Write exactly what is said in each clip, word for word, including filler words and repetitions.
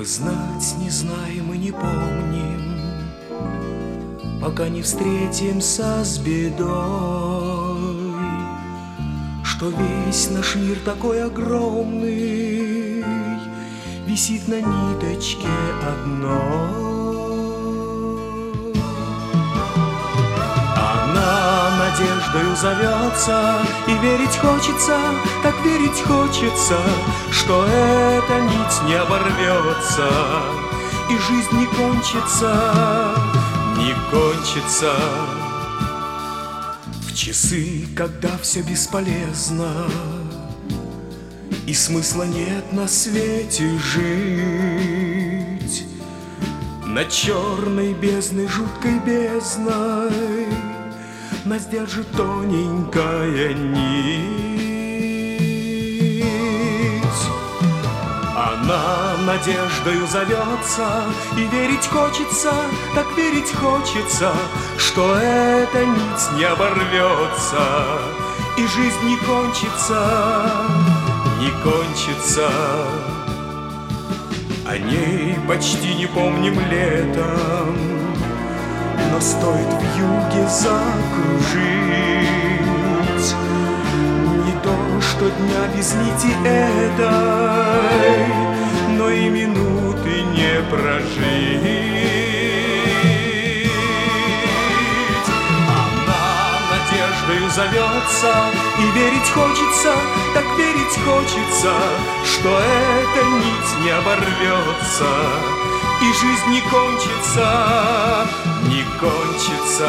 Мы знать не знаем и не помним, пока не встретимся с бедой, что весь наш мир такой огромный висит на ниточке одной. Она надеждою зовется, и верить хочется, так верить хочется, что эта нить не оборвется, и жизнь не кончится, не кончится. В часы, когда все бесполезно, и смысла нет на свете жить, над черной бездной, жуткой бездной нас держит тоненькая нить. Она надеждою зовется, и верить хочется, так верить хочется, что эта нить не оборвется, и жизнь не кончится, не кончится. О ней почти не помним летом, но стоит в юге закружить, не то что дня без нити этой, но и минуты не прожить. Она надеждою зовется, и верить хочется, так верить хочется, что эта нить не оборвется, и жизнь не кончится, не кончится.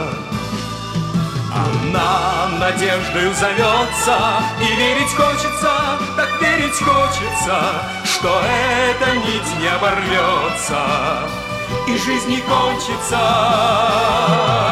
Она надеждою зовется, и верить хочется, так верить хочется, что эта нить не оборвется, и жизнь не кончится.